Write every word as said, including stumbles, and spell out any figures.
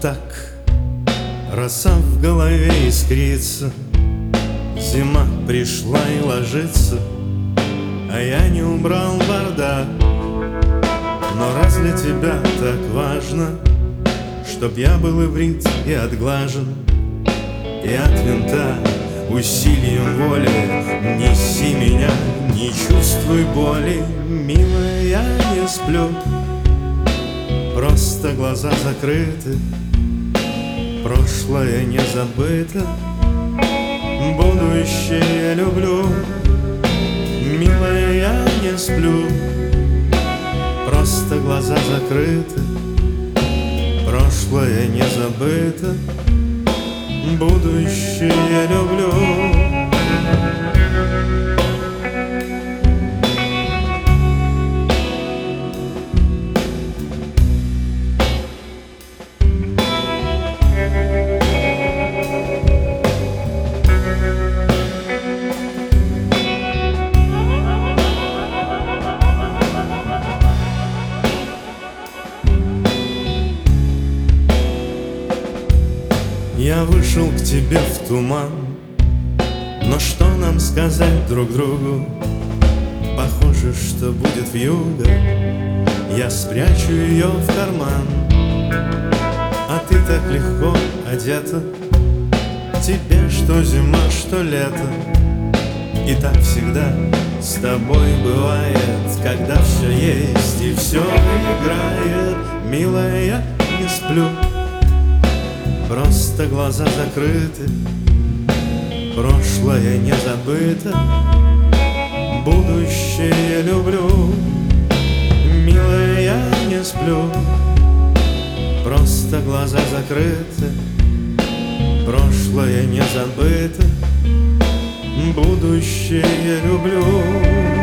так роса в голове искрится, зима пришла и ложится, а я не убрал бардак. Но раз для тебя так важно, чтоб я был и брит, и отглажен, и от винта усилием воли неси меня, не чувствуй боли. Милая, я не сплю, просто глаза закрыты, прошлое не забыто, будущее я люблю. Милая, я не сплю, просто глаза закрыты, прошлое не забыто, будущее я люблю. Я вышел к тебе в туман, но что нам сказать друг другу? Похоже, что будет вьюга, я спрячу ее в карман. А ты так легко одета, тебе что зима, что лето. И так всегда с тобой бывает, когда все есть и все играет. Милая, я не сплю, просто глаза закрыты, прошлое не забыто, будущее я люблю. Милая, я не сплю, просто глаза закрыты, прошлое не забыто, будущее я люблю.